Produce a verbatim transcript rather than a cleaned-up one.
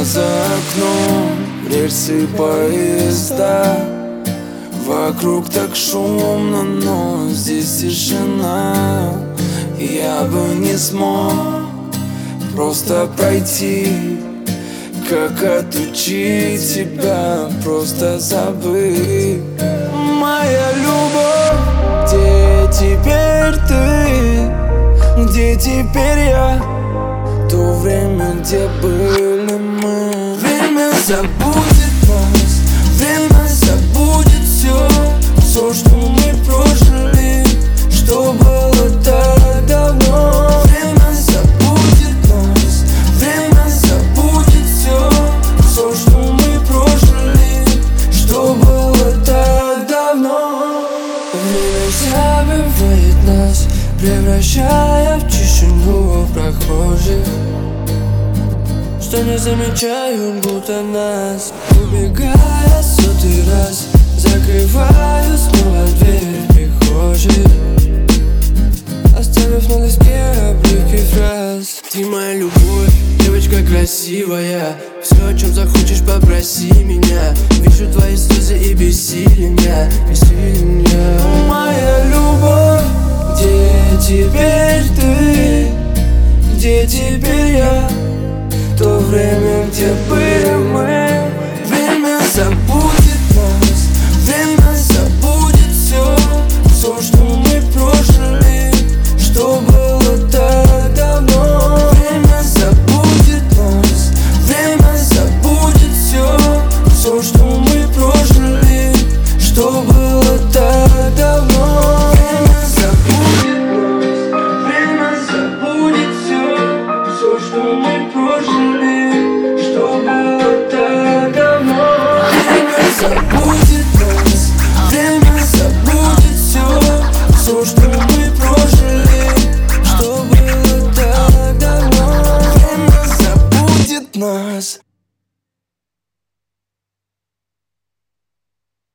А за окном рельсы поезда, вокруг так шумно, но здесь тишина. Я бы не смог просто пройти. Как отучить тебя просто забыть? Моя любовь, где теперь ты? Где теперь я? То время, где были мы. Время забудет нас, время забудет все, все, что мы прожили, что было так давно. Время забудет нас, время забудет все, все, что мы прожили, что было так давно. Время забывает нас, превращая в тишину прохожих, что не замечают, будто нас. Убегая сотый раз, закрываю снова дверь в прихожей, оставив на доске обрывки фраз. Ты моя любовь, девочка красивая, все, о чем захочешь, попроси меня. Вижу твои слезы и бессилия, бессилия. Моя любовь, где теперь ты? Где теперь я? То время, где были мы. Время забудет нас, время забудет все, все, что мы прожили, что было так давно. Время забудет нас, время забудет все, все, что мы прожили, что было так давно. Время забудет нас, время забудет все, все, что мы